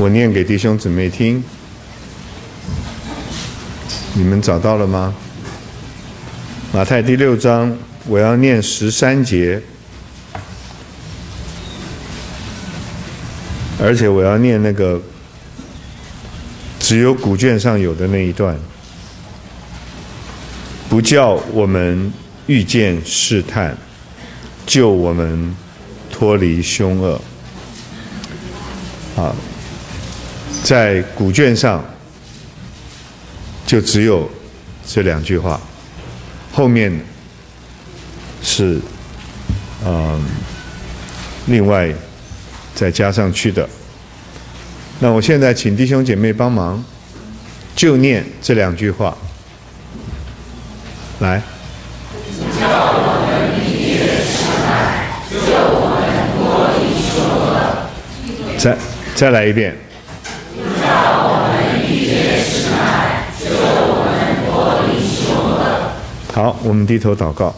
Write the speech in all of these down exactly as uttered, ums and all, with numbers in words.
我念给弟兄姊妹听，你们找到了吗？马太第六章，我要念十三节，而且我要念那个只有古卷上有的那一段，不叫我们遇见试探，救我们脱离凶恶。啊，在古卷上就只有这两句话，后面是嗯另外再加上去的。那我现在请弟兄姐妹帮忙，就念这两句话，来。再再来一遍。好，我们低头祷告。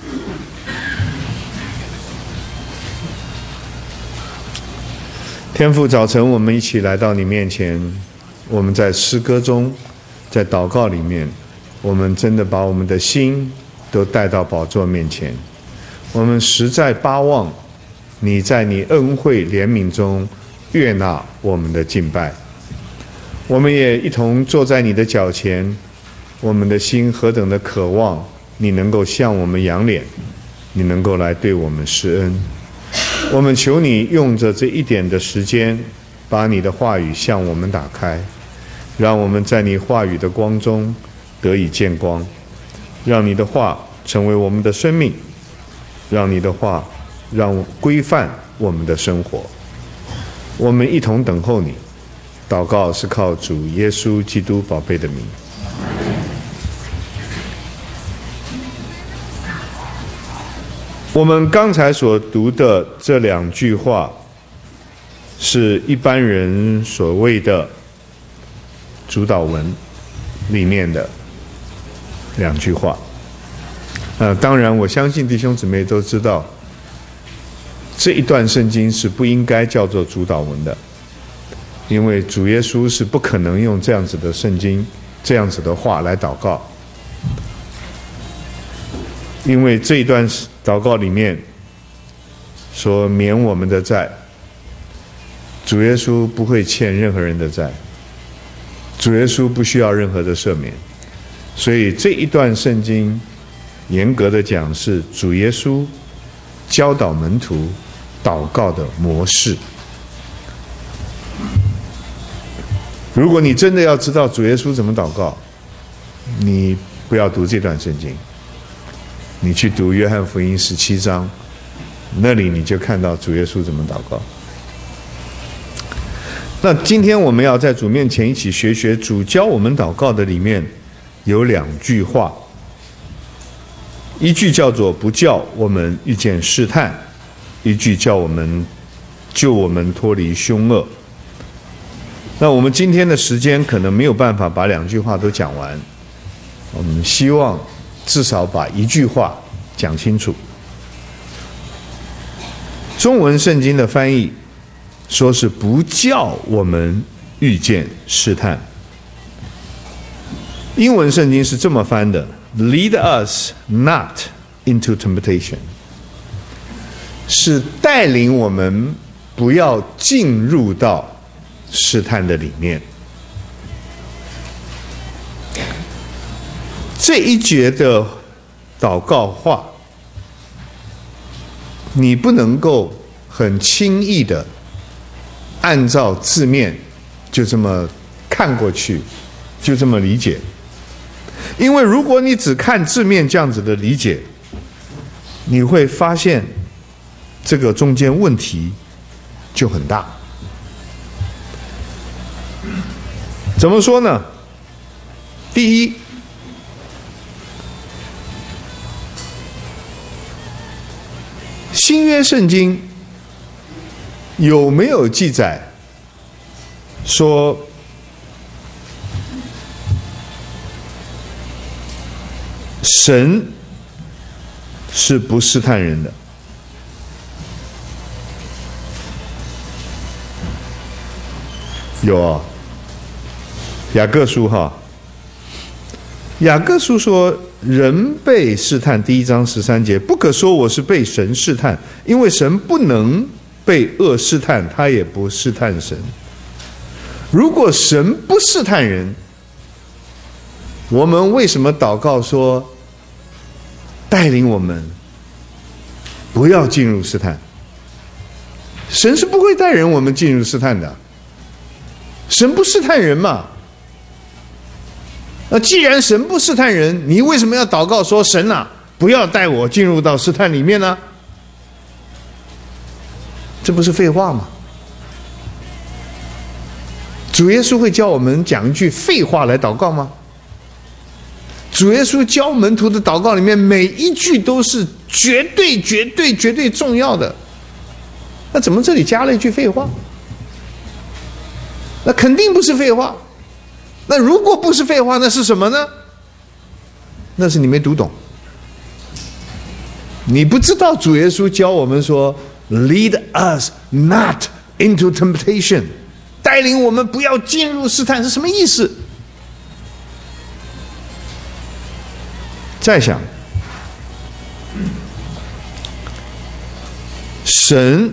天父，早晨我们一起来到你面前，我们在诗歌中，在祷告里面，我们真的把我们的心都带到宝座面前，我们实在巴望你在你恩惠怜悯中悦纳我们的敬拜。我们也一同坐在你的脚前，我们的心何等的渴望你能够向我们仰脸，你能够来对我们施恩。我们求你用着这一点的时间，把你的话语向我们打开，让我们在你话语的光中得以见光，让你的话成为我们的生命，让你的话让规范我们的生活。我们一同等候你，祷告是靠主耶稣基督宝贝的名。我们刚才所读的这两句话，是一般人所谓的主导文里面的两句话。呃，当然我相信弟兄姊妹都知道，这一段圣经是不应该叫做主导文的，因为主耶稣是不可能用这样子的圣经、这样子的话来祷告。因为这一段祷告里面说免我们的债，主耶稣不会欠任何人的债，主耶稣不需要任何的赦免，所以这一段圣经严格的讲是主耶稣教导门徒祷告的模式。如果你真的要知道主耶稣怎么祷告，你不要读这段圣经，你去读约翰福音十七章，那里你就看到主耶稣怎么祷告。那今天我们要在主面前一起学学主教我们祷告的里面有两句话，一句叫做不叫我们遇见试探，一句叫我们救我们脱离凶恶。那我们今天的时间可能没有办法把两句话都讲完，我们希望至少把一句话讲清楚。中文圣经的翻译说是不叫我们遇见试探，英文圣经是这么翻的 Lead us not into temptation， 是带领我们不要进入到试探的里面。这一节的祷告话，你不能够很轻易的按照字面就这么看过去，就这么理解。因为如果你只看字面这样子的理解，你会发现这个中间问题就很大。怎么说呢？第一，新约圣经有没有记载说神是不试探人的？ 有啊，雅各书哈，雅各书说，人被试探，第一章十三节，不可说我是被神试探，因为神不能被恶试探，他也不试探神。如果神不试探人，我们为什么祷告说带领我们不要进入试探？神是不会带人我们进入试探的，神不试探人嘛。那既然神不试探人，你为什么要祷告说神啊，不要带我进入到试探里面呢？这不是废话吗？主耶稣会教我们讲一句废话来祷告吗？主耶稣教门徒的祷告里面，每一句都是绝对、绝对、绝对重要的。那怎么这里加了一句废话？那肯定不是废话。那如果不是废话，那是什么呢？那是你没读懂。你不知道主耶稣教我们说 ，Lead us not into temptation， 带领我们不要进入试探是什么意思？再想，神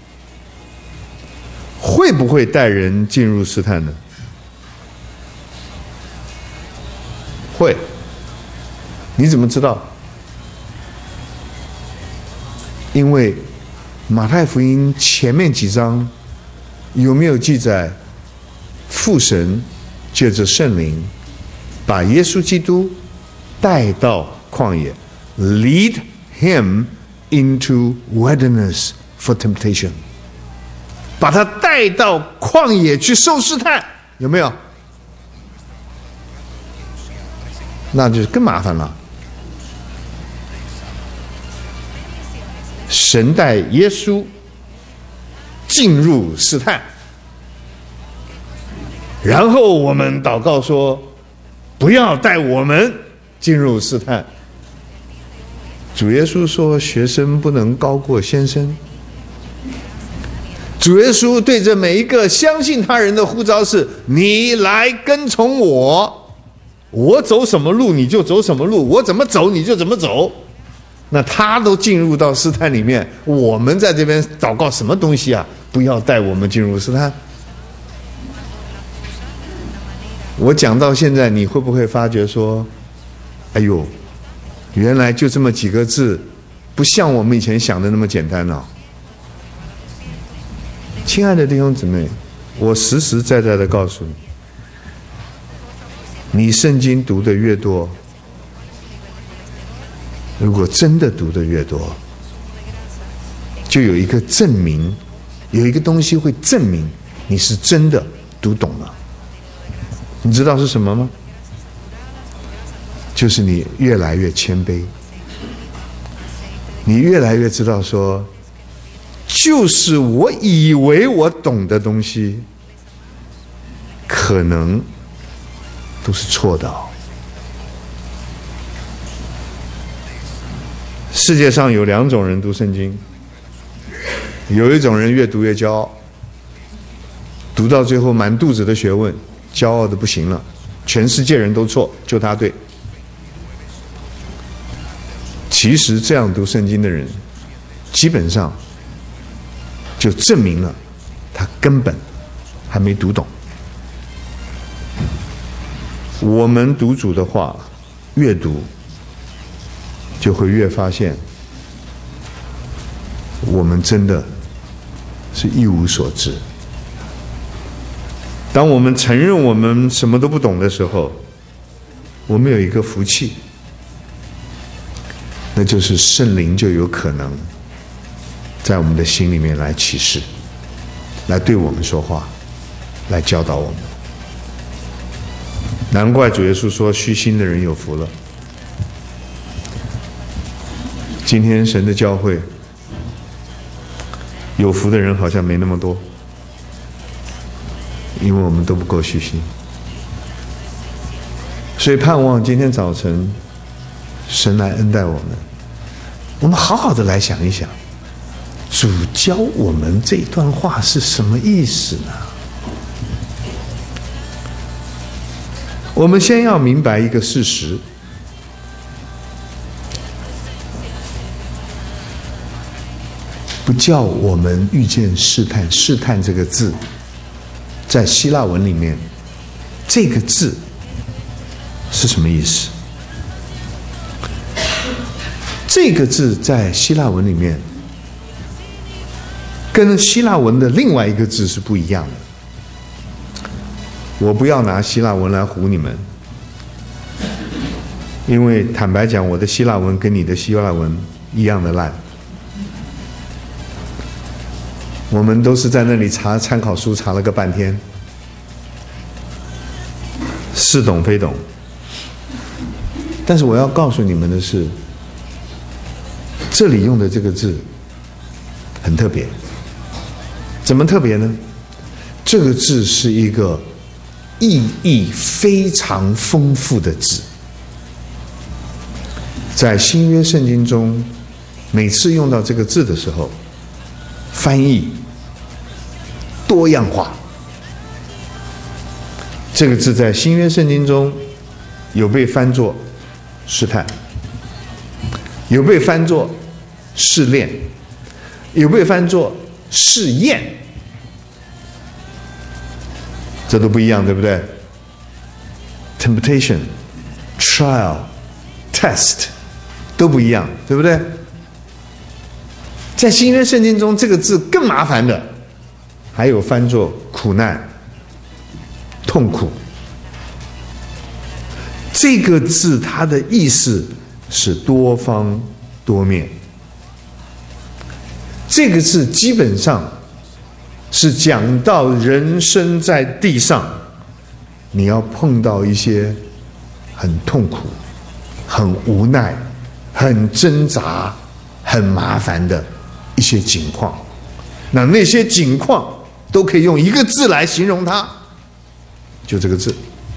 会不会带人进入试探呢？会。你怎么知道？因为马太福音前面几章有没有记载，父神借着圣灵把耶稣基督带到旷野 ，lead him into wilderness for temptation， 把他带到旷野去受试探，有没有？那就更麻烦了。神带耶稣进入试探，然后我们祷告说，不要带我们进入试探。主耶稣说，学生不能高过先生。主耶稣对着每一个相信他人的呼召是，你来跟从我，我走什么路你就走什么路，我怎么走你就怎么走。那他都进入到试探里面，我们在这边祷告什么东西啊？不要带我们进入试探。我讲到现在，你会不会发觉说，哎呦，原来就这么几个字，不像我们以前想的那么简单哦。亲爱的弟兄姊妹，我实实在在的告诉你，你圣经读的越多，如果真的读的越多，就有一个证明，有一个东西会证明你是真的读懂了。你知道是什么吗？就是你越来越谦卑，你越来越知道说，就是我以为我懂的东西，可能都是错的哦。世界上有两种人读圣经，有一种人越读越骄傲，读到最后满肚子的学问，骄傲的不行了，全世界人都错，就他对。其实这样读圣经的人，基本上就证明了他根本还没读懂。我们读主的话，越读就会越发现，我们真的是一无所知。当我们承认我们什么都不懂的时候，我们有一个福气，那就是圣灵就有可能在我们的心里面来启示，来对我们说话，来教导我们。难怪主耶稣说，虚心的人有福了。今天神的教会，有福的人好像没那么多，因为我们都不够虚心。所以盼望今天早晨神来恩待我们，我们好好的来想一想，主教我们这段话是什么意思呢？ 我们先要明白一个事实，不叫我们遇见试探。试探这个字，在希腊文里面，这个字是什么意思？这个字在希腊文里面，跟希腊文的另外一个字是不一样的。我不要拿希腊文来唬你们，因为坦白讲，我的希腊文跟你的希腊文一样的烂。我们都是在那里查参考书，查了个半天，似懂非懂。但是我要告诉你们的是，这里用的这个字很特别。怎么特别呢？这个字是一个意义非常丰富的字，在新约圣经中，每次用到这个字的时候，翻译多样化。这个字在新约圣经中有被翻作试探，有被翻作试炼，有被翻作试验，这都不一样，对不对？ Temptation, trial, test 都不一样，对不对？在新约圣经中，这个字更麻烦的，还有翻作苦难、痛苦。这个字它的意思是多方多面。这个字基本上是讲到人生在地上，你要碰到一些很痛苦、很无奈、很挣扎、很麻烦的一些境况。那那些境况都可以用一个字来形容它，就这个字。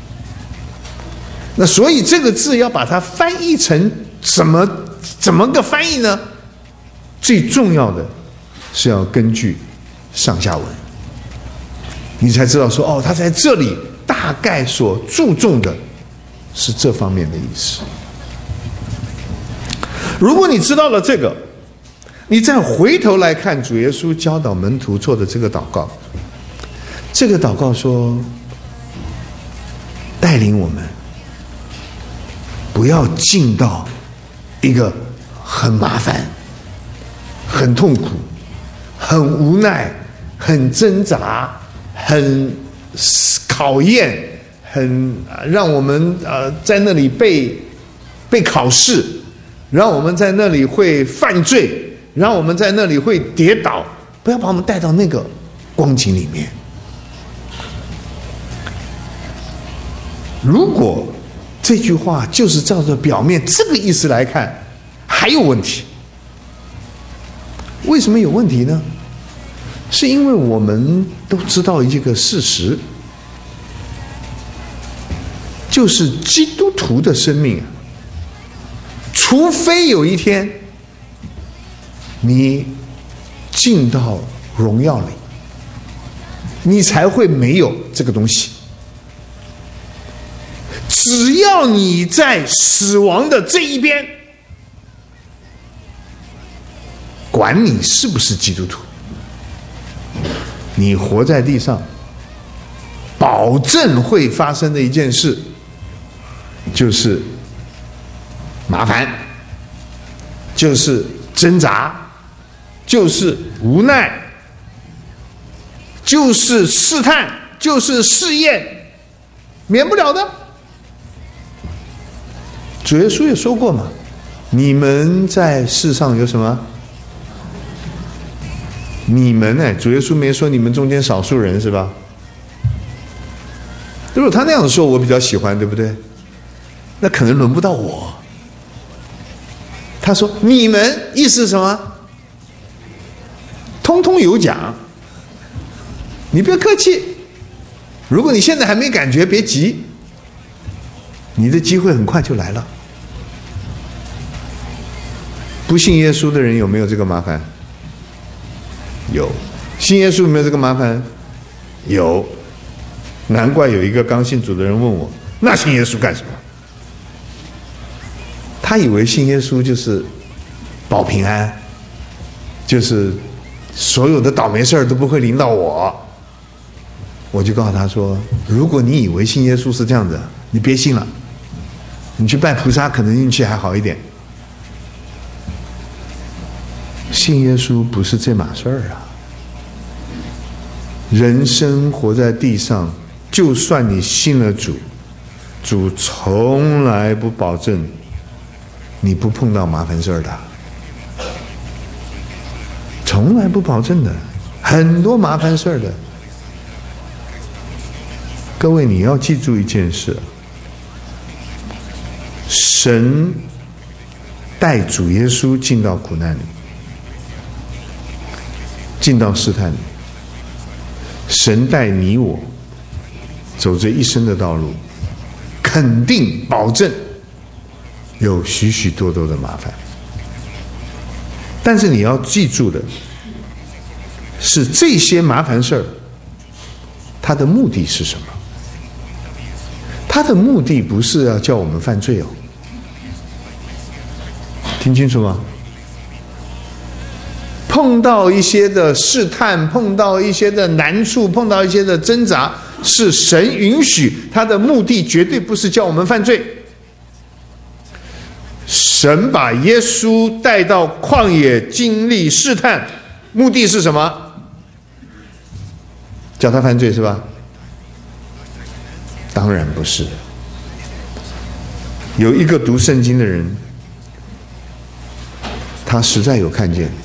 那所以这个字要把它翻译成怎么怎么个翻译呢？最重要的是要根据上下文，你才知道说哦，他在这里大概所注重的是这方面的意思。如果你知道了这个，你再回头来看主耶稣教导门徒做的这个祷告，这个祷告说，带领我们不要进到一个很麻烦、很痛苦、很无奈、很挣扎、很考验、很让我们呃在那里被被考试，让我们在那里会犯罪，让我们在那里会跌倒，不要把我们带到那个光景里面。如果这句话就是照着表面这个意思来看，还有问题。为什么有问题呢？是因为我们都知道一个事实，就是基督徒的生命啊，除非有一天你进到荣耀里，你才会没有这个东西。只要你在死亡的这一边，管你是不是基督徒，你活在地上，保证会发生的一件事就是麻烦，就是挣扎，就是无奈，就是试探，就是试验，免不了的。主耶稣也说过嘛，你们在世上有什么？你们哎，主耶稣没说你们中间少数人是吧？如果他那样说，我比较喜欢，对不对？那可能轮不到我。他说你们意思是什么？通通有奖，你不要客气。如果你现在还没感觉，别急，你的机会很快就来了。不信耶稣的人有没有这个麻烦？有。信耶稣有没有这个麻烦？有。难怪有一个刚信主的人问我， 那信耶稣干什么？他以为信耶稣就是保平安，就是所有的倒霉事儿都不会临到我。我就告诉他说，如果你以为信耶稣是这样子，你别信了，你去拜菩萨可能运气还好一点。信耶稣不是这码事儿啊！人生活在地上，就算你信了主，主从来不保证你不碰到麻烦事儿的，从来不保证的，很多麻烦事儿的。各位，你要记住一件事：神带主耶稣进到苦难里，进到试探里。神带你我走这一生的道路，肯定保证有许许多多的麻烦。但是你要记住的是，这些麻烦事儿，它的目的是什么？它的目的不是要叫我们犯罪哦，听清楚吗？碰到一些的试探，碰到一些的难处，碰到一些的挣扎，是神允许，他的目的绝对不是叫我们犯罪。神把耶稣带到旷野经历试探，目的是什么？叫他犯罪是吧？当然不是。有一个读圣经的人，他实在有看见，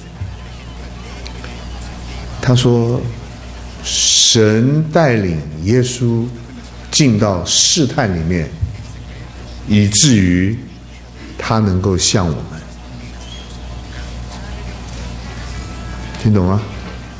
他说神带领耶稣进到试探里面，以至于他能够像我们。听懂吗？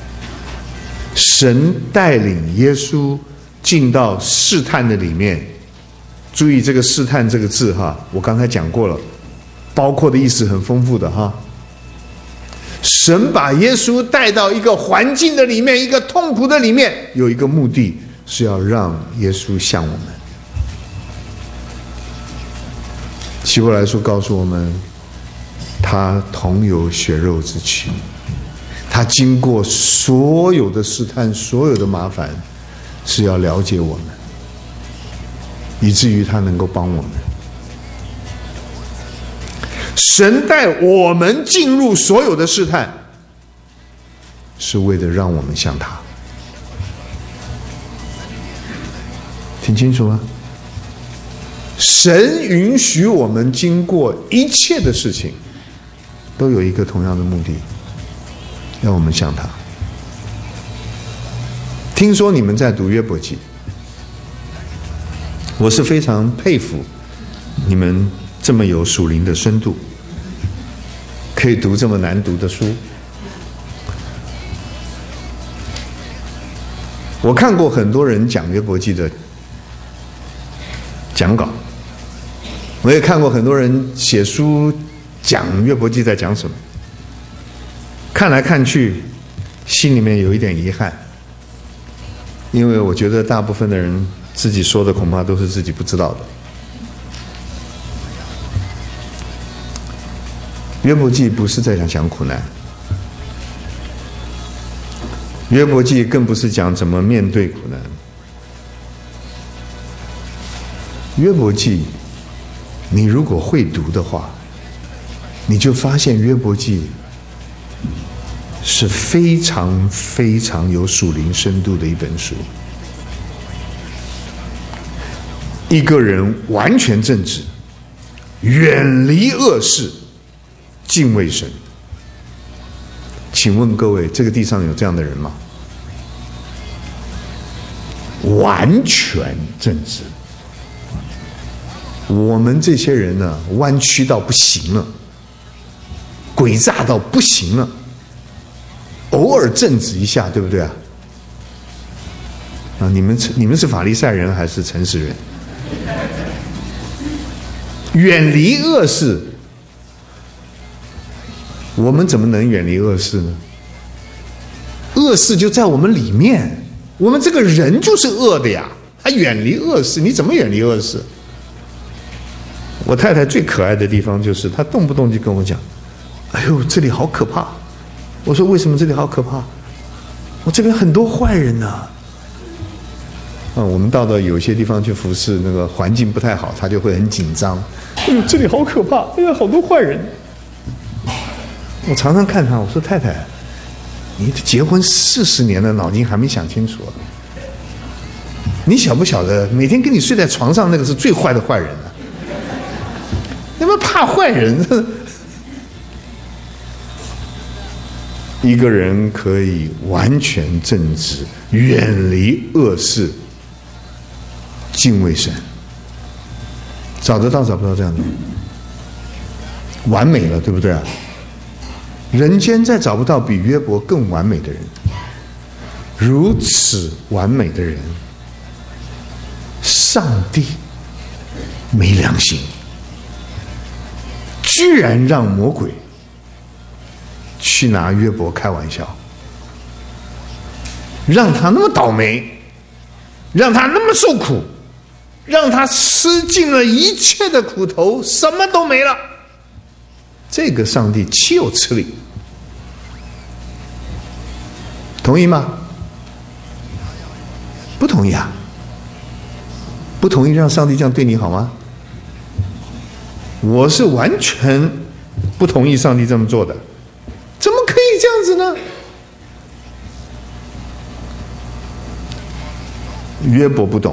神带领耶稣进到试探的里面，注意这个试探这个字哈，我刚才讲过了，包括的意思很丰富的哈。神把耶稣带到一个环境的里面，一个痛苦的里面，有一个目的是要让耶稣像我们。希伯来书告诉我们，他同有血肉之躯，他经过所有的试探，所有的麻烦，是要了解我们，以至于他能够帮我们。神带我们进入所有的试探，是为了让我们像他。听清楚吗？神允许我们经过一切的事情，都有一个同样的目的，让我们像他。听说你们在读约伯记，我是非常佩服你们这么有属灵的深度，可以读这么难读的书。我看过很多人讲约伯记的讲稿，我也看过很多人写书讲约伯记在讲什么，看来看去心里面有一点遗憾，因为我觉得大部分的人自己说的恐怕都是自己不知道的。约伯记不是在讲讲苦难，约伯记更不是讲怎么面对苦难。约伯记你如果会读的话，你就发现约伯记是非常非常有属灵深度的一本书。一个人完全正直，远离恶事，敬畏神。请问各位，这个地上有这样的人吗？完全正直。我们这些人呢，弯曲到不行了，诡诈到不行了，偶尔正直一下，对不对啊？啊，你们你们是法利赛人还是诚实人？远离恶事，我们怎么能远离恶事呢？恶事就在我们里面，我们这个人就是恶的呀。还远离恶事，你怎么远离恶事？ 我太太最可爱的地方就是她动不动就跟我讲：“哎呦，这里好可怕。”我说：“为什么这里好可怕？我这边很多坏人呐。”啊，我们到了有些地方去服侍，那个环境不太好，她就会很紧张。哎呦，这里好可怕！哎呀，好多坏人。我常常看她，我说：“太太，你结婚四十年了，脑筋还没想清楚啊？你晓不晓得，每天跟你睡在床上那个是最坏的坏人啊？你们怕坏人？一个人可以完全正直，远离恶事，敬畏神，找得到找不到这样的？完美了，对不对啊？人间再找不到比约伯更完美的人，如此完美的人，上帝没良心，居然让魔鬼去拿约伯开玩笑，让他那么倒霉，让他那么受苦，让他吃尽了一切的苦头，什么都没了。这个上帝岂有此理？同意吗？不同意啊？不同意让上帝这样对你好吗？我是完全不同意上帝这么做的。怎么可以这样子呢？约伯不懂，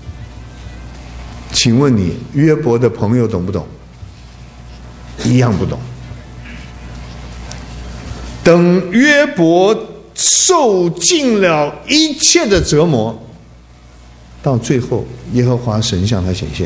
请问你约伯的朋友懂不懂？一样不懂。等约伯受尽了一切的折磨，到最后耶和华神向他显现。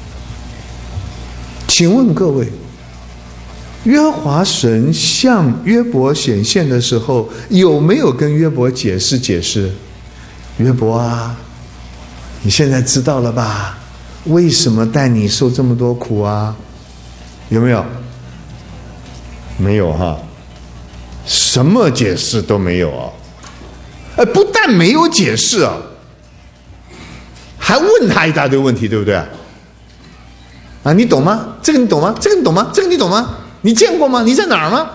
请问各位，约和华神向约伯显现的时候，有没有跟约伯解释解释？约伯啊，你现在知道了吧？为什么带你受这么多苦啊？有没有？没有哈，什么解释都没有啊！哎，不但没有解释啊，还问他一大堆问题，对不对？啊，你懂吗？这个你懂吗？这个你懂吗？这个你懂吗？你见过吗？你在哪儿吗？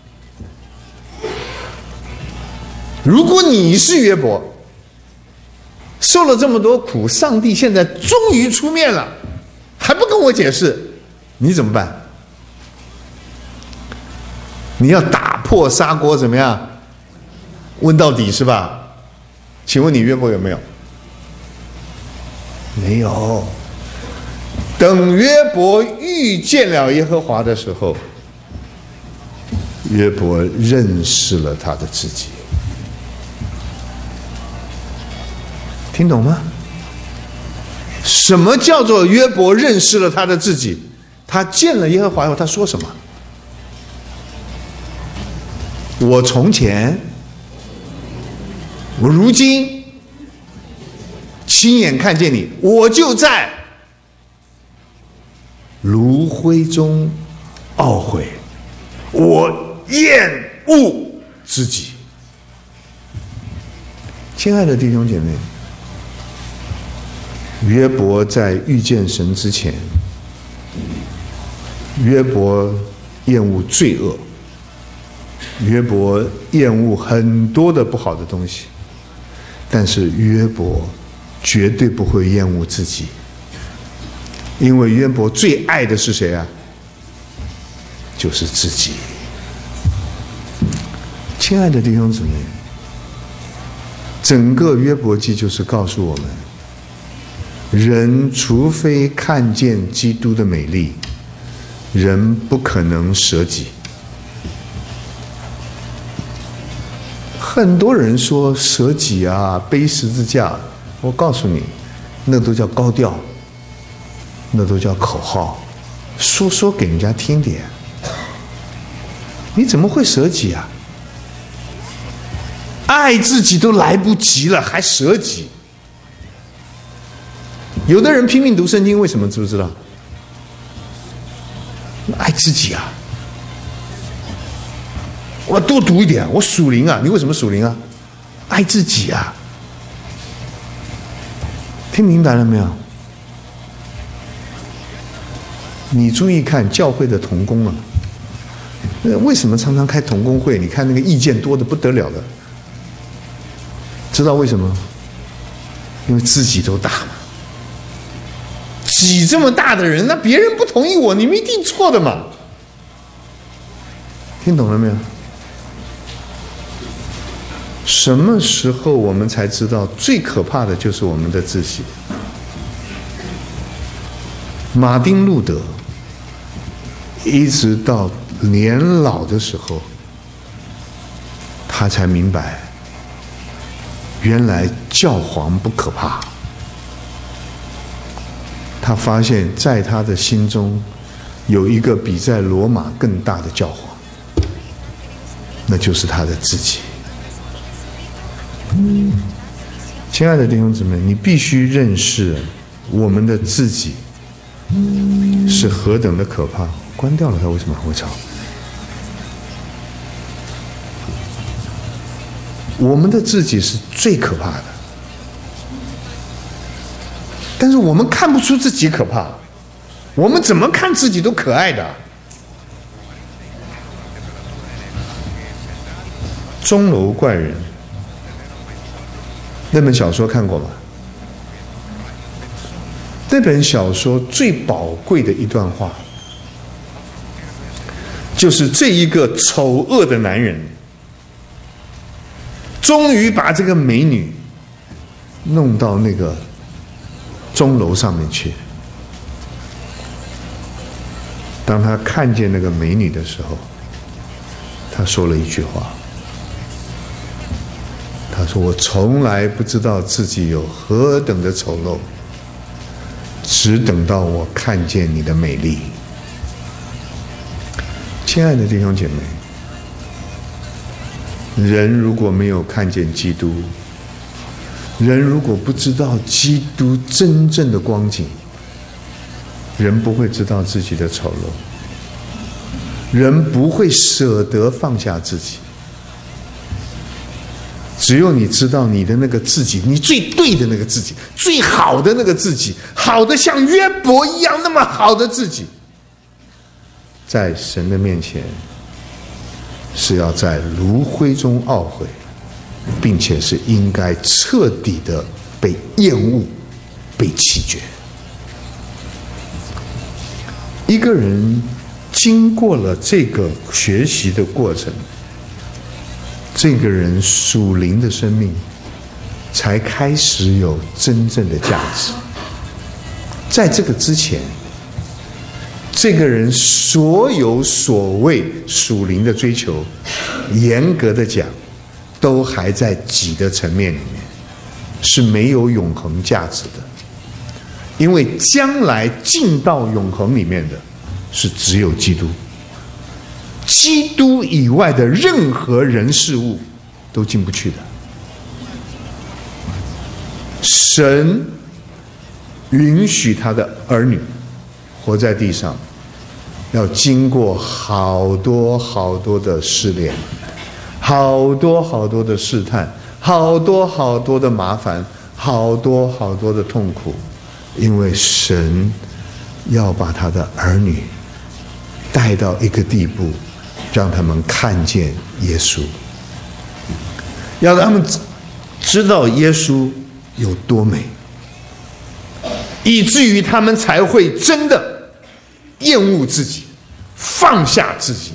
如果你是约伯，受了这么多苦，上帝现在终于出面了，还不跟我解释，你怎么办？你要打破砂锅怎么样？问到底是吧？请问你约伯有没有？没有。等约伯遇见了耶和华的时候，约伯认识了他的自己。听懂吗？什么叫做约伯认识了他的自己？他见了耶和华以后，他说什么？我从前，我如今亲眼看见你，我就在炉灰中懊悔，我厌恶自己。亲爱的弟兄姐妹，约伯在遇见神之前，约伯厌恶罪恶，约伯厌恶很多的不好的东西，但是约伯绝对不会厌恶自己，因为约伯最爱的是谁啊？就是自己。亲爱的弟兄姊妹，整个约伯记就是告诉我们，人除非看见基督的美丽，人不可能舍己。很多人说舍己啊，背十字架，我告诉你，那都叫高调，那都叫口号，说说给人家听点。你怎么会舍己啊？爱自己都来不及了，还舍己？有的人拼命读圣经，为什么知不知道？爱自己啊！我多读一点，我属灵啊！你为什么属灵啊？爱自己啊！听明白了没有？ 你注意看教会的同工啊，为什么常常开同工会？你看那个意见多得不得了的，知道为什么？因为自己都大嘛，己这么大的人，那别人不同意我，你们一定错的嘛。听懂了没有？什么时候我们才知道最可怕的就是我们的自己？马丁路德一直到年老的时候，他才明白，原来教皇不可怕。他发现在他的心中有一个比在罗马更大的教皇，那就是他的自己。亲爱的弟兄姊妹，你必须认识我们的自己是何等的可怕。关掉了，他为什么还会吵？我们的自己是最可怕的，但是我们看不出自己可怕，我们怎么看自己都可爱的。钟楼怪人那本小说看过吗？那本小说最宝贵的一段话，就是这一个丑恶的男人，终于把这个美女弄到那个钟楼上面去。当他看见那个美女的时候，他说了一句话，他说：“我从来不知道自己有何等的丑陋，只等到我看见你的美丽。”亲爱的弟兄姐妹，人如果没有看见基督，人如果不知道基督真正的光景，人不会知道自己的丑陋，人不会舍得放下自己。只有你知道你的那个自己，你最对的那个自己，最好的那个自己，好的像约伯一样那么好的自己，在神的面前是要在炉灰中懊悔，并且是应该彻底的被厌恶、被弃绝。一个人经过了这个学习的过程，这个人属灵的生命才开始有真正的价值。在这个之前，这个人所有所谓属灵的追求，严格的讲，都还在己的层面里面，是没有永恒价值的。因为将来进到永恒里面的是只有基督，基督以外的任何人事物都进不去的。神允许他的儿女活在地上，要经过好多好多的试炼，好多好多的试探，好多好多的麻烦，好多好多的痛苦，因为神要把他的儿女带到一个地步，让他们看见耶稣，要让他们知道耶稣有多美，以至于他们才会真的厌恶自己，放下自己。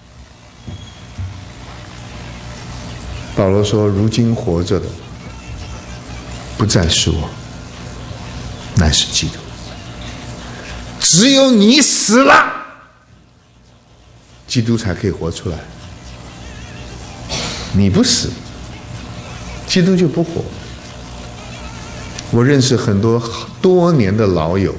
保罗说：“如今活着的，不再是我，乃是基督。只有你死了，基督才可以活出来。你不死，基督就不活。”我认识很多多年的老友，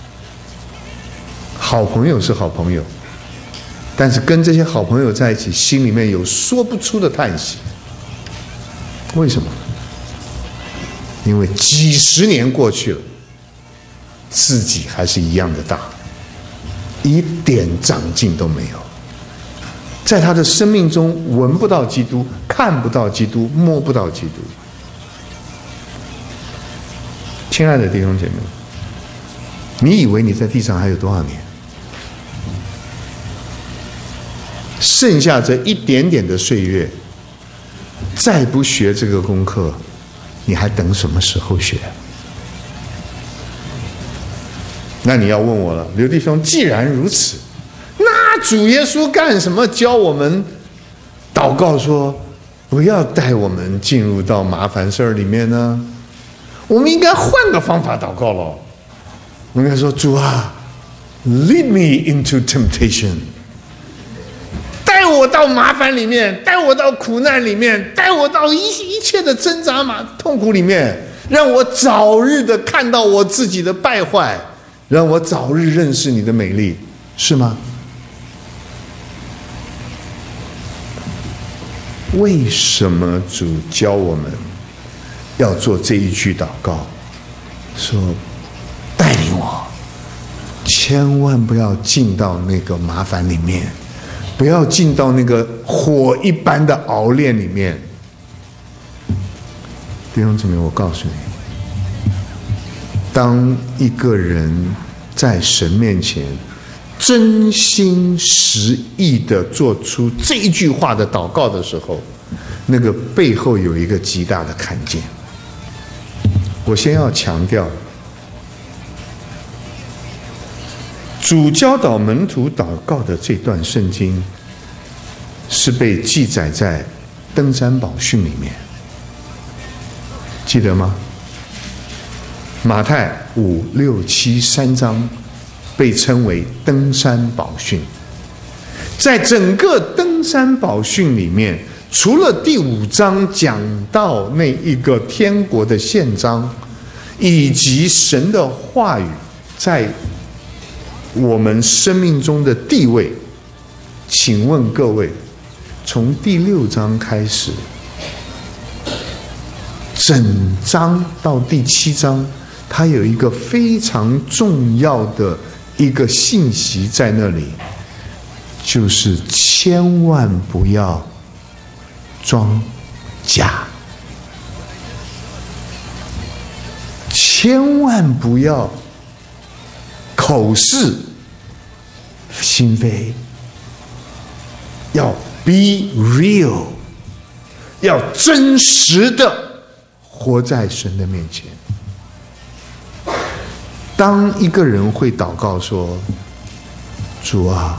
好朋友是好朋友，但是跟这些好朋友在一起，心里面有说不出的叹息。为什么？因为几十年过去了，自己还是一样的大，一点长进都没有。在他的生命中闻不到基督，看不到基督，摸不到基督。亲爱的弟兄姐妹，你以为你在地上还有多少年？ 剩下这一点点的岁月，再不学这个功课，你还等什么时候学？那你要问我了，刘弟兄，既然如此，那主耶稣干什么教我们祷告说不要带我们进入到麻烦事儿里面呢？我们应该换个方法祷告了。我们应该说，主啊 ，lead me into temptation， 带我到麻烦里面，带我到苦难里面，带我到一一切的挣扎嘛痛苦里面，让我早日的看到我自己的败坏，让我早日认识你的美丽，是吗？为什么主教我们要做这一句祷告，说带领我，千万不要进到那个麻烦里面，不要进到那个火一般的熬炼里面。弟兄姊妹，我告诉你，当一个人在神面前真心实意的做出这一句话的祷告的时候，那个背后有一个极大的看见。我先要强调，主教导门徒祷告的这段圣经是被记载在登山宝训里面，记得吗？马太五六七三章被称为登山宝训。在整个登山宝训里面，除了第五章讲到那一个天国的宪章，以及神的话语在我们生命中的地位，请问各位，从第六章开始，整章到第七章，它有一个非常重要的一个信息在那里，就是千万不要装假，千万不要口是心非，要 be real， 要真实的活在神的面前。当一个人会祷告说，主啊，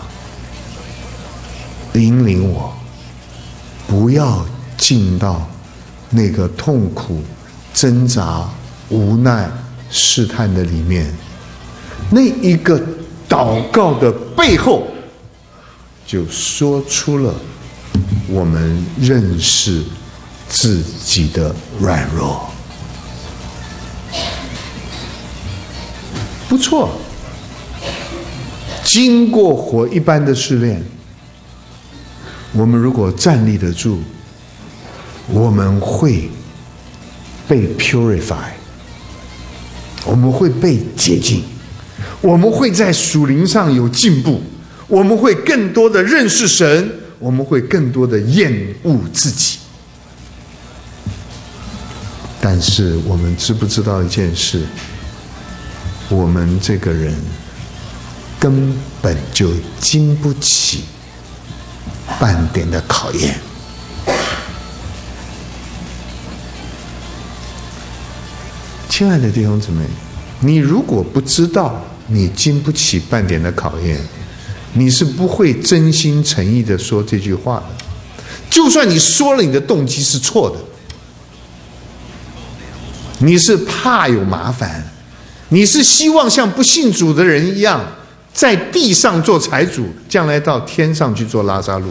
引领我，不要进到那个痛苦、挣扎、无奈、试探的里面，那一个祷告的背后，就说出了我们认识自己的软弱。不错，经过火一般的试炼，我们如果站立得住，我们会被 purify， 我们会被洁净，我们会在属灵上有进步，我们会更多的认识神，我们会更多的厌恶自己。但是我们知不知道一件事？我们这个人根本就经不起半点的考验。亲爱的弟兄姊妹，你如果不知道你经不起半点的考验，你是不会真心诚意的说这句话的。就算你说了，你的动机是错的，你是怕有麻烦，你是希望像不信主的人一样，在地上做财主，将来到天上去做拉撒路。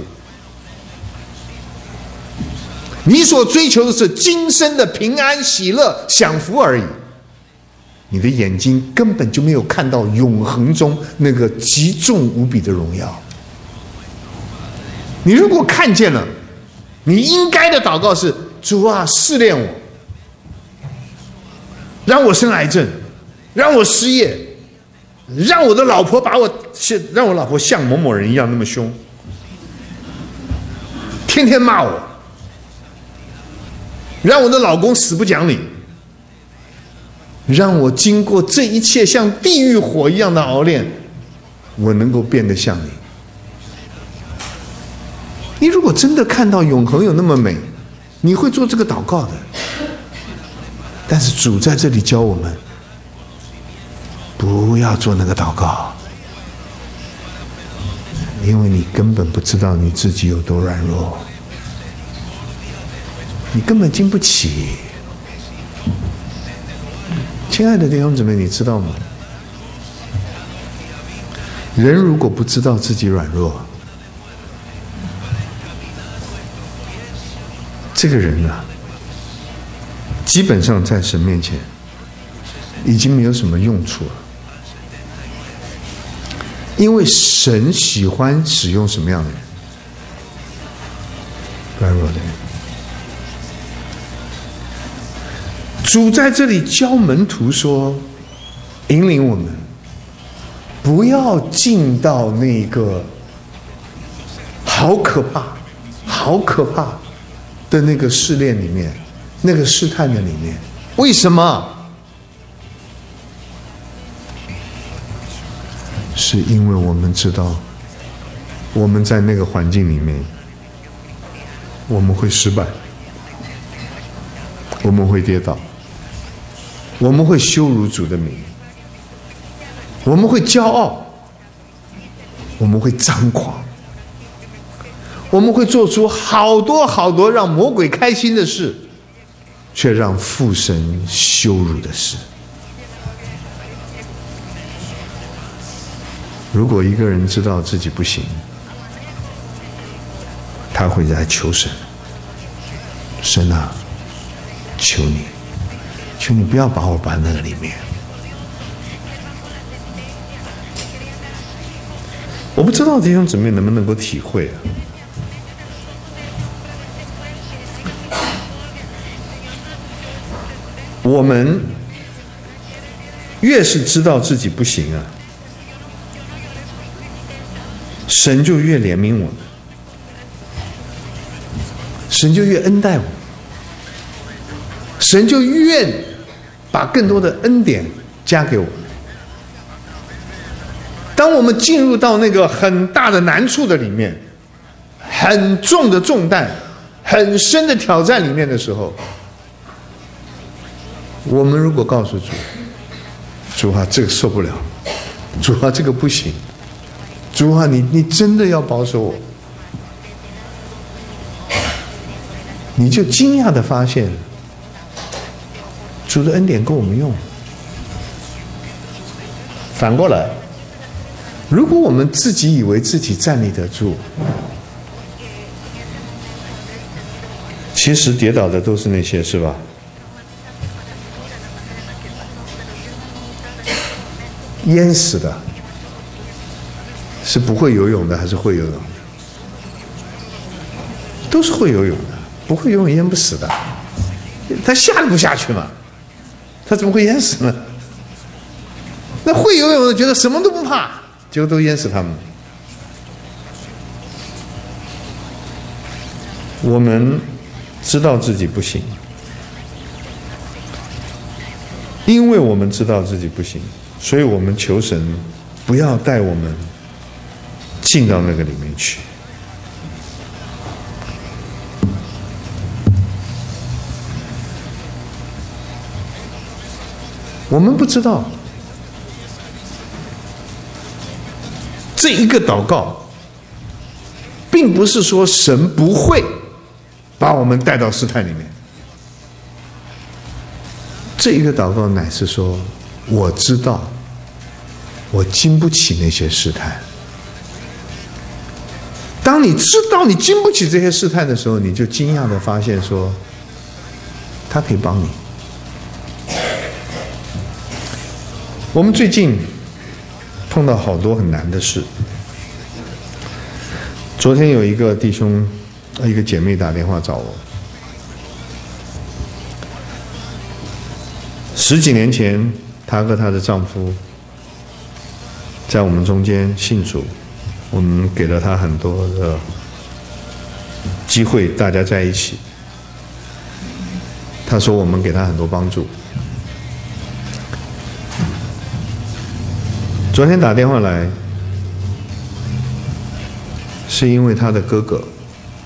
你所追求的是今生的平安、喜乐、享福而已。你的眼睛根本就没有看到永恒中那个极重无比的荣耀。你如果看见了，你应该的祷告是：主啊，试炼我，让我生癌症，让我失业，让我的老婆把我让我老婆像某某人一样那么凶，天天骂我，让我的老公死不讲理，让我经过这一切像地狱火一样的熬炼，我能够变得像你。 你如果真的看到永恒有那么美，你会做这个祷告的。但是主在这里教我们，不要做那个祷告，因为你根本不知道你自己有多软弱，你根本经不起。亲爱的弟兄姊妹，你知道吗？人如果不知道自己软弱，这个人啊，基本上在神面前已经没有什么用处了。因为神喜欢使用什么样的人？软弱的人。主在这里教门徒说，引领我们不要进到那个好可怕、好可怕的那个试炼里面，那个试探的里面。为什么？是因为我们知道，我们在那个环境里面，我们会失败，我们会跌倒，我们会羞辱主的名，我们会骄傲，我们会张狂，我们会做出好多好多让魔鬼开心的事，却让父神羞辱的事。如果一个人知道自己不行，他会来求神，神啊，求你，求你不要把我摆那个里面。我不知道弟兄姊妹能不能够体会啊？我们越是知道自己不行啊，神就越怜悯我们，神就越恩待我们，神就愿把更多的恩典加给我们。当我们进入到那个很大的难处的里面，很重的重担，很深的挑战里面的时候，我们如果告诉主，主啊，这个受不了，主啊，这个不行，主啊，你你真的要保守我，你就惊讶的发现，主的恩典够我们用。反过来，如果我们自己以为自己站立得住，其实跌倒的都是那些，是吧？淹死的是不会游泳的还是会游泳的？都是会游泳的，不会游泳淹不死的。他下都不下去嘛，他怎么会淹死呢？那会游泳的觉得什么都不怕，结果都淹死他们。我们知道自己不行，因为我们知道自己不行，所以我们求神不要带我们进到那个里面去。我们不知道这一个祷告并不是说神不会把我们带到试探里面，这一个祷告乃是说，我知道我经不起那些试探。当你知道你经不起这些试探的时候，你就惊讶的发现说，他可以帮你。我们最近碰到好多很难的事。昨天有一个弟兄，一个姐妹打电话找我。十几年前，她和她的丈夫在我们中间信主，我们给了她很多的机会，大家在一起。她说我们给她很多帮助。昨天打电话来，是因为他的哥哥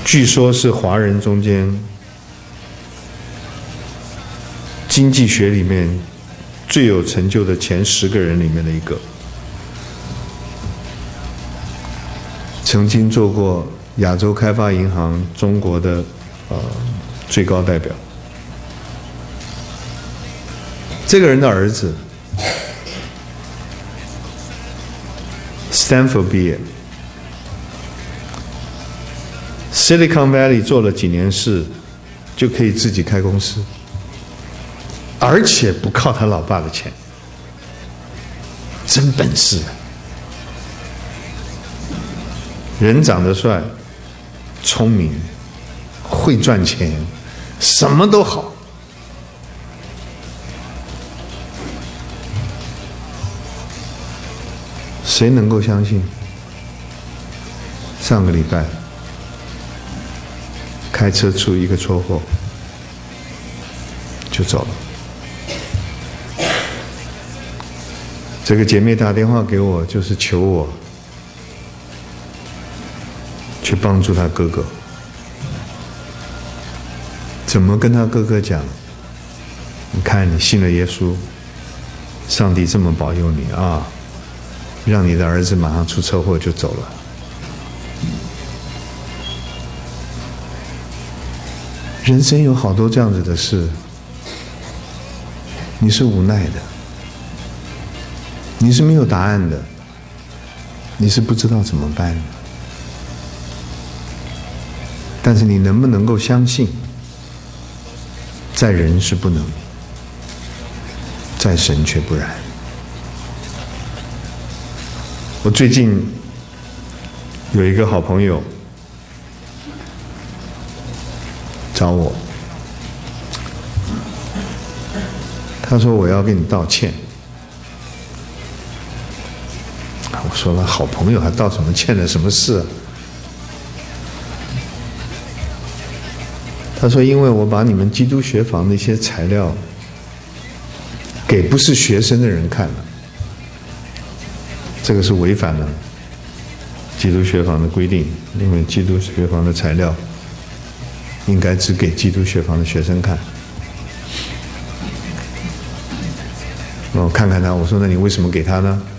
据说是华人中间经济学里面最有成就的前十个人里面的一个，曾经做过亚洲开发银行中国的呃最高代表。这个人的儿子 Stanford 毕业， Silicon Valley 做了几年事就可以自己开公司，而且不靠他老爸的钱，真本事。人长得帅，聪明，会赚钱，什么都好。谁能够相信？上个礼拜开车出一个车祸，就走了。这个姐妹打电话给我，就是求我去帮助她哥哥。怎么跟她哥哥讲？你看，你信了耶稣，上帝这么保佑你啊，让你的儿子马上出车祸就走了。人生有好多这样子的事，你是无奈的，你是没有答案的，你是不知道怎么办的。但是你能不能够相信，在人是不能，在神却不然。我最近有一个好朋友找我，他说我要跟你道歉。我说了，好朋友还道什么歉呢？什么事啊？他说因为我把你们基督学房的一些材料给不是学生的人看了，这个是违反了基督学房的规定，因为基督学房的材料应该只给基督学房的学生看。我看看他，我说那你为什么给他呢？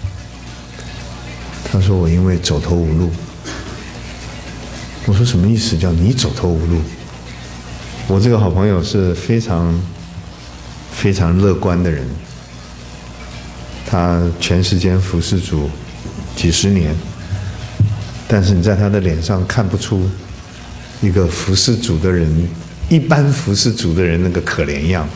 他说我因为走投无路。我说什么意思？叫你走投无路？我这个好朋友是非常非常乐观的人，他全时间服侍主几十年，但是你在他的脸上看不出一个服侍主的人，一般服侍主的人那个可怜样。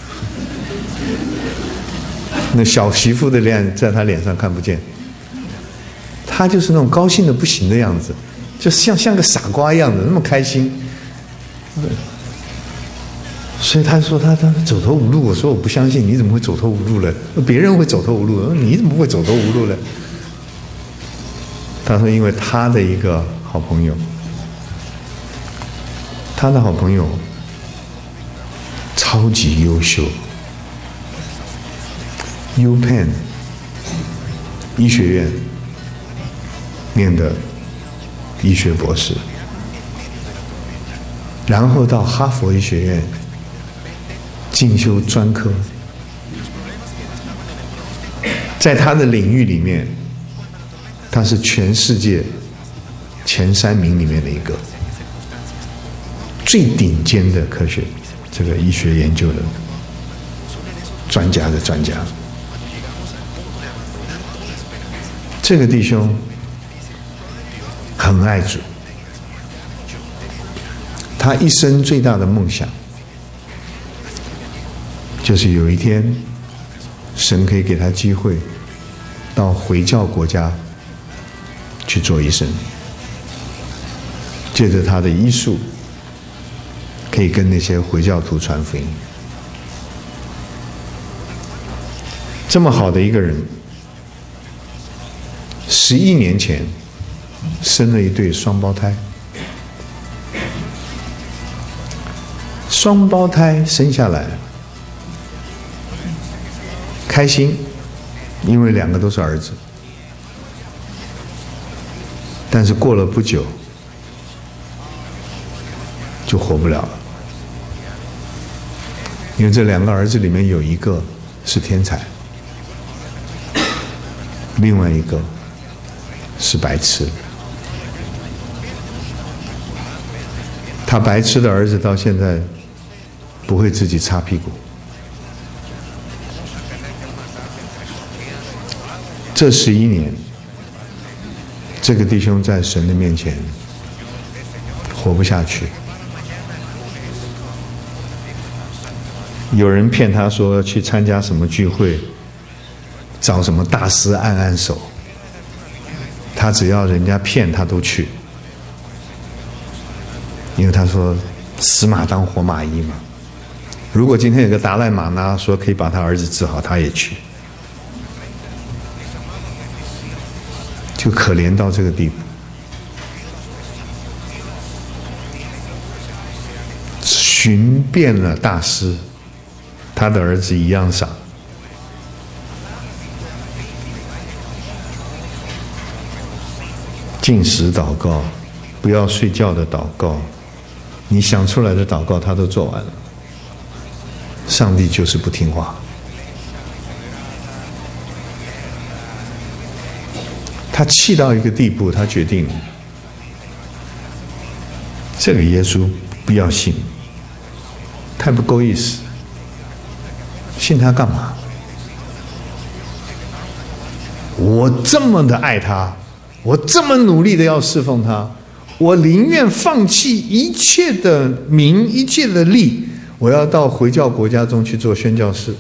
那小媳妇的脸在他脸上看不见，他就是那种高兴的不行的样子，就像像个傻瓜一样的那么开心。所以他说他他走投无路，我说我不相信，你怎么会走投无路了？别人会走投无路，你怎么会走投无路了？他说因为他的一个好朋友，他的好朋友超级优秀 ，U Penn 医学院念的医学博士，然后到哈佛医学院进修专科，在他的领域里面，他是全世界前三名里面的一个最顶尖的科学这个医学研究的专家的专家。这个弟兄很爱主，他一生最大的梦想就是有一天神可以给他机会到回教国家去做医生，借着他的医术可以跟那些回教徒传福音。这么好的一个人，十一年前生了一对双胞胎，双胞胎生下来开心，因为两个都是儿子。但是过了不久， 就活不了了。因为这两个儿子里面有一个是天才，另外一个是白痴。他白痴的儿子到现在不会自己擦屁股。这十一年，这个弟兄在神的面前活不下去。有人骗他说去参加什么聚会，找什么大师按按手，他只要人家骗他都去，因为他说死马当活马医嘛。如果今天有个达赖喇嘛说可以把他儿子治好，他也去，就可怜到这个地步。寻遍了大师，他的儿子一样傻。禁食祷告，不要睡觉的祷告，你想出来的祷告他都做完了，上帝就是不听话。他气到一个地步，他决定这个耶稣不要信，太不够意思，信他干嘛？我这么的爱他，我这么努力的要侍奉他，我宁愿放弃一切的名，一切的利，我要到回教国家中去做宣教士。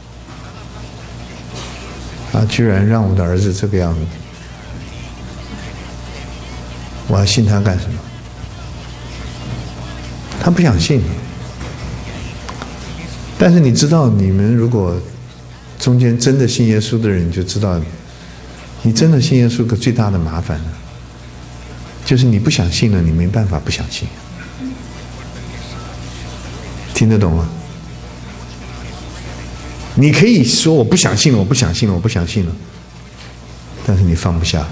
他居然让我的儿子这个样子，我要信他干什么？他不想信。但是你知道，你们如果中间真的信耶稣的人，你就知道，你真的信耶稣个最大的麻烦呢，就是你不想信了，你没办法不想信。听得懂吗？你可以说我不想信了，我不想信了，我不想信了，但是你放不下，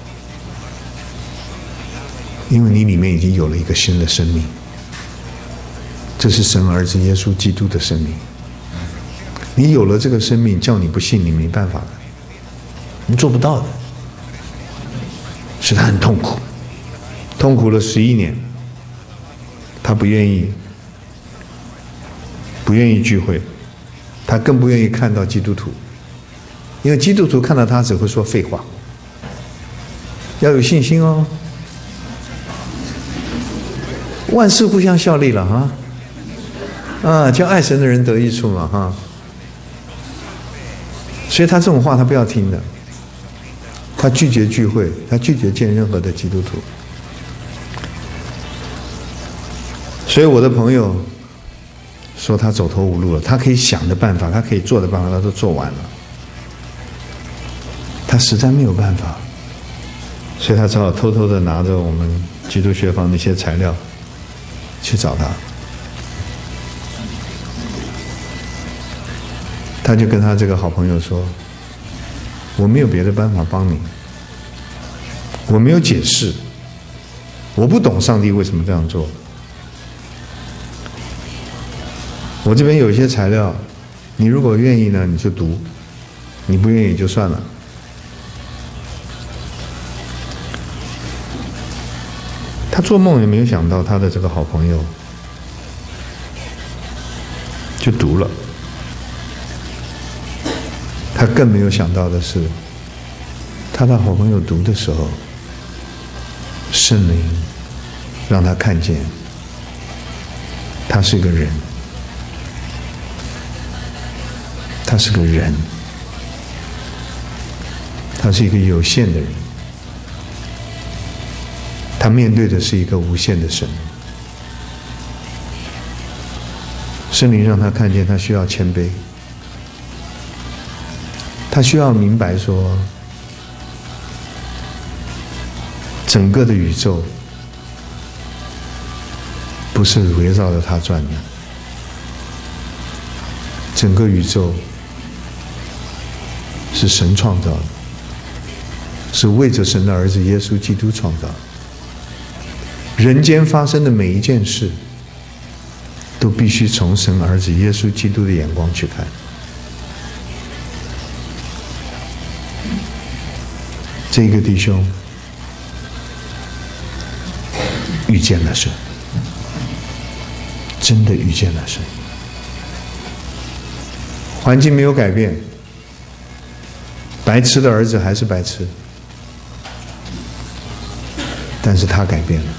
因为你里面已经有了一个新的生命，这是神儿子耶稣基督的生命。你有了这个生命，叫你不信，你没办法的，你做不到的，使他很痛苦，痛苦了十一年，他不愿意，不愿意聚会，他更不愿意看到基督徒，因为基督徒看到他只会说废话。要有信心哦，万事互相效力了哈。啊，叫爱神的人得益处嘛，哈。所以他这种话他不要听的，他拒绝聚会，他拒绝见任何的基督徒。所以我的朋友说他走投无路了，他可以想的办法，他可以做的办法，他都做完了，他实在没有办法，所以他只好偷偷的拿着我们基督学坊那些材料去找他。他就跟他这个好朋友说，我没有别的办法帮你，我没有解释，我不懂上帝为什么这样做，我这边有一些材料，你如果愿意呢你就读，你不愿意就算了。他做梦也没有想到他的这个好朋友就读了，他更没有想到的是，他的好朋友读的时候，圣灵让他看见他是个人，他是个人，他是一个有限的人，他面对的是一个无限的神。圣灵让他看见他需要谦卑，他需要明白说，整个的宇宙不是围绕着他转的，整个宇宙是神创造的，是为着神的儿子耶稣基督创造的。人间发生的每一件事都必须从神儿子耶稣基督的眼光去看。这个弟兄遇见了神，真的遇见了神。环境没有改变，白痴的儿子还是白痴，但是他改变了，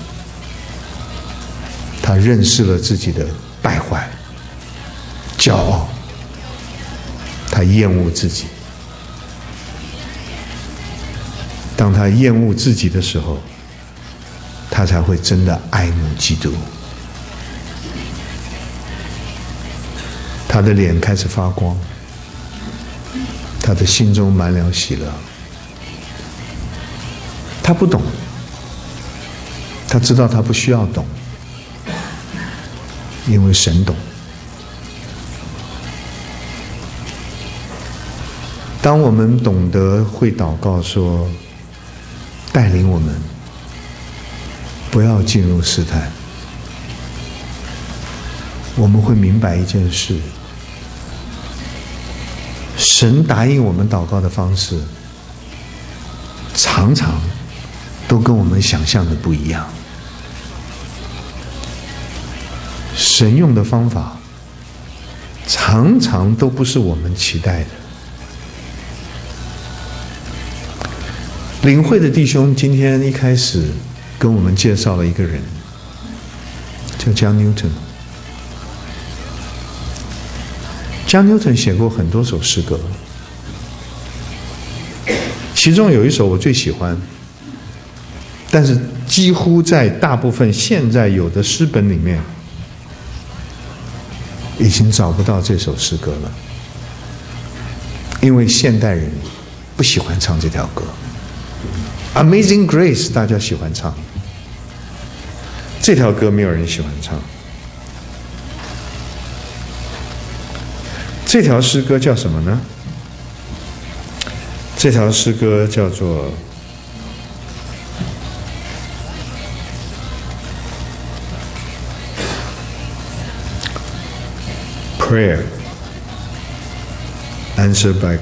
他认识了自己的败坏、骄傲，他厌恶自己。当他厌恶自己的时候，他才会真的爱慕基督。他的脸开始发光，他的心中满了喜乐。他不懂，他知道他不需要懂，因为神懂。当我们懂得会祷告说，带领我们不要进入试探，我们会明白一件事，神答应我们祷告的方式常常都跟我们想象的不一样。神用的方法常常都不是我们期待的。领会的弟兄今天一开始跟我们介绍了一个人，叫 John Newton。John Newton 写过很多首诗歌，其中有一首我最喜欢，但是几乎在大部分现在有的诗本里面已经找不到这首诗歌了，因为现代人不喜欢唱这条歌。Amazing Grace 大家喜欢唱，这条歌没有人喜欢唱。这条诗歌叫什么呢？这条诗歌叫做Prayer Answered by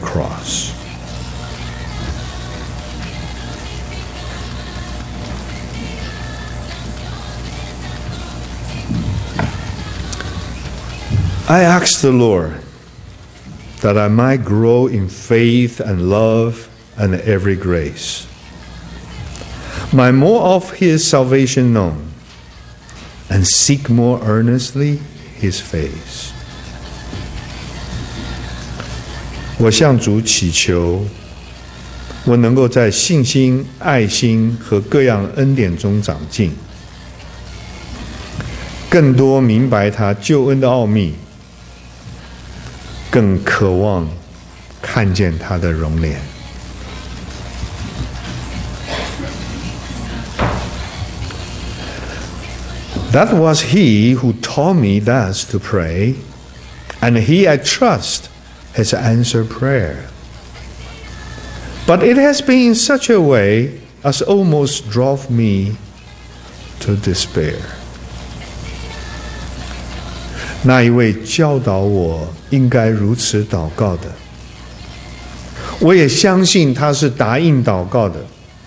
Cross。I asked the Lord that I might grow in faith and love and every grace, might more of His salvation known, and seek more earnestly His face. 我向主祈求，我能够在信心、爱心和各样恩典中长进，更多明白他救恩的奥秘，更渴望看见他的容脸。That was He who taught me thus to pray, and He, I trust, has answered prayer. But it has been in such a way as almost drove me to despair. 那一位教导我应该如此祷告的，我也相信他是答应祷告的，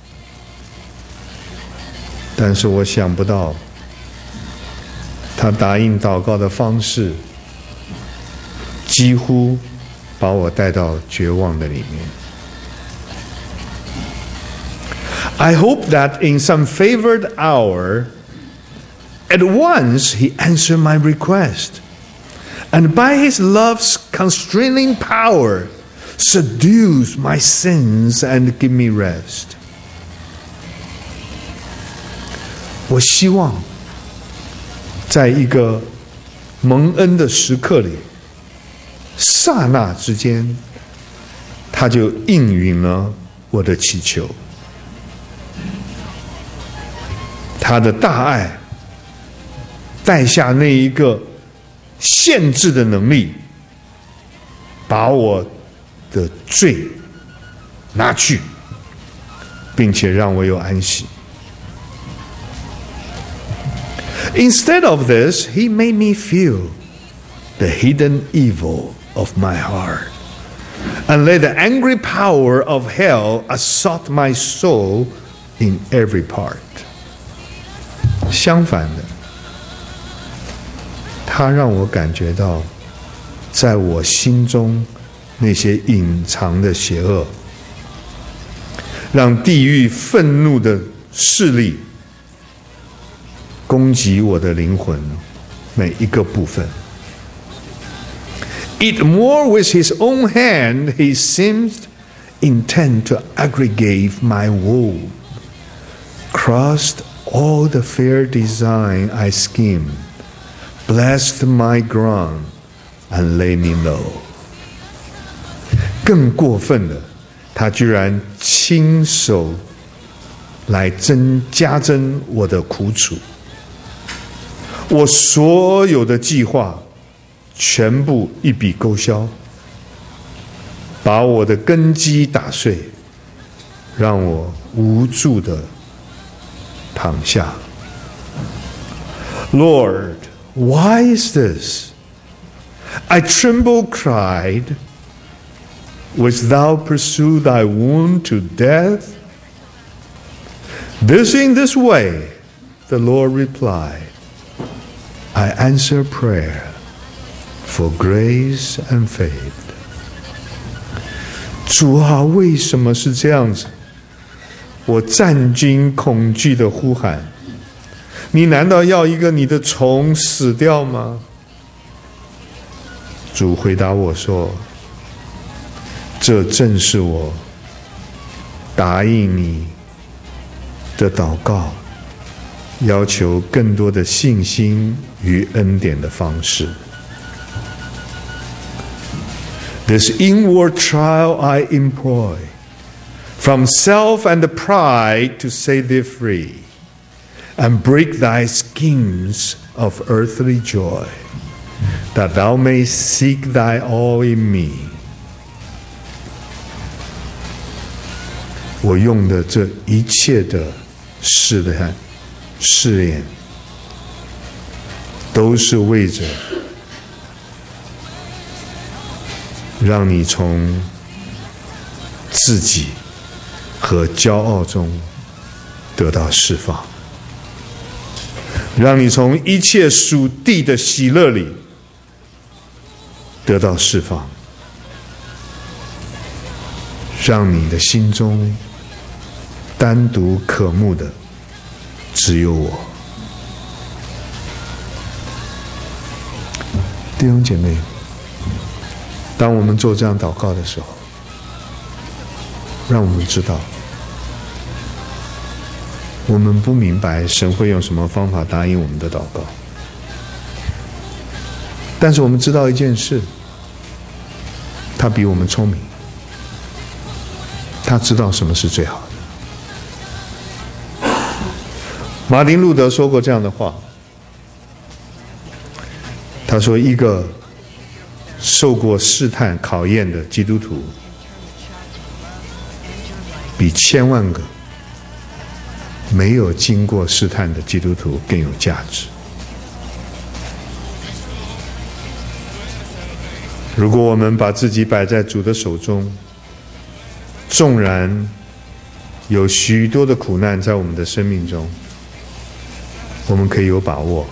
但是我想不到他答应祷告的方式几乎把我带到绝望的里面。I hope that in some favored hour, at once He answered my request, and by His love's constraining power, seduce my sins and give me rest. 我希望在一个蒙恩的时刻里，刹那之间，他就应允了我的祈求。他的大爱带下那一个限制的能力，把我的罪拿去，并且让我有安息。 Instead of this, he made me feel the hidden evil of my heart, and let the angry power of hell assault my soul in every part. 相反的，他让我感觉到，在我心中那些隐藏的邪恶，让地狱愤怒的势力攻击我的灵魂每一个部分。It more with his own hand, he seemed intent to aggregate my woe, crushed all the fair design I schemed, blessed my ground, and laid me low. 更过分的，他居然亲手来增加增我的苦楚，我所有的计划全部一笔勾销，把我的根基打碎，让我无助的躺下。Lord, why is this? I tremble, cried, Wouldst thou pursue thy wound to death? This in this way, the Lord replied, I answer prayer for grace and faith. 主啊，为什么是这样子？我战惊恐惧的呼喊，你难道要一个你的虫死掉吗？主回答我说，这正是我答应你的祷告，要求更多的信心与恩典的方式。This inward trial I employ, from self and pride to set thee free, and break thy schemes of earthly joy, that thou mayst seek thy all in me. 我用的这一切的试炼、试炼，都是为着让你从自己和骄傲中得到释放，让你从一切属地的喜乐里得到释放，让你的心中单独渴慕的只有我。弟兄姐妹，当我们做这样祷告的时候，让我们知道，我们不明白神会用什么方法答应我们的祷告，但是我们知道一件事，他比我们聪明，他知道什么是最好的。马丁路德说过这样的话，他说，一个受过试探考验的基督徒，比千万个没有经过试探的基督徒更有价值。如果我们把自己摆在主的手中，纵然有许多的苦难在我们的生命中，我们可以有把握。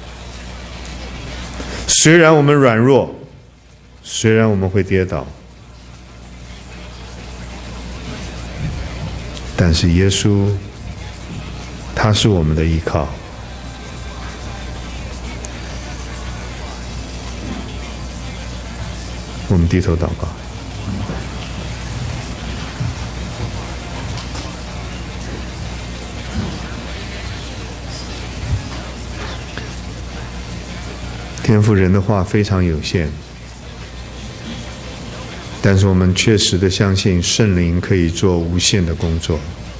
虽然我们软弱，虽然我们会跌倒，但是耶稣，他是我们的依靠。我们低头祷告。天父，人的话非常有限，但是我们确实的相信圣灵可以做无限的工作。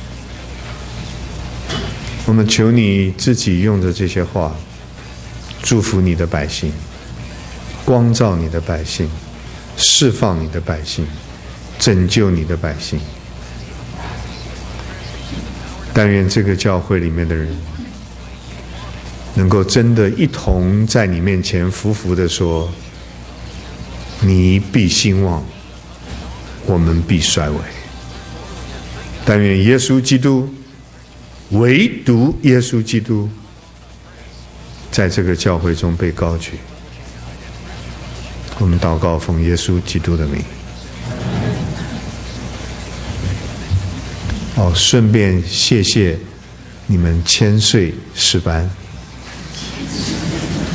我们求你自己用着这些话，祝福你的百姓，光照你的百姓，释放你的百姓，拯救你的百姓。但愿这个教会里面的人能够真的一同在你面前匍匐地说，你必兴旺，我们必衰微。但愿耶稣基督，唯独耶稣基督，在这个教会中被高举。我们祷告，奉耶稣基督的名。哦，顺便谢谢你们千岁诗班。